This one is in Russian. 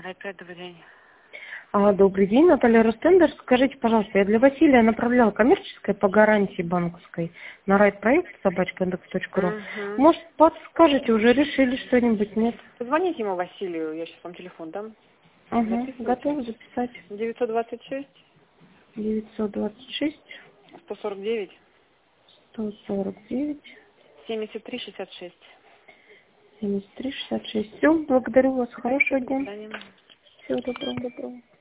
Опять добрый день. Добрый день, Наталья Ростендер. Скажите, пожалуйста, я для Василия направляла коммерческое по гарантии банковской на райпроект _index.ru. Может, подскажете, уже решили что-нибудь? Нет? Позвоните ему, Василию, я сейчас вам телефон дам. Готовы записать? 926 926 149 149 73 66. 73 66. Все, благодарю вас. Хорошего До дня. свидания. Всего доброго.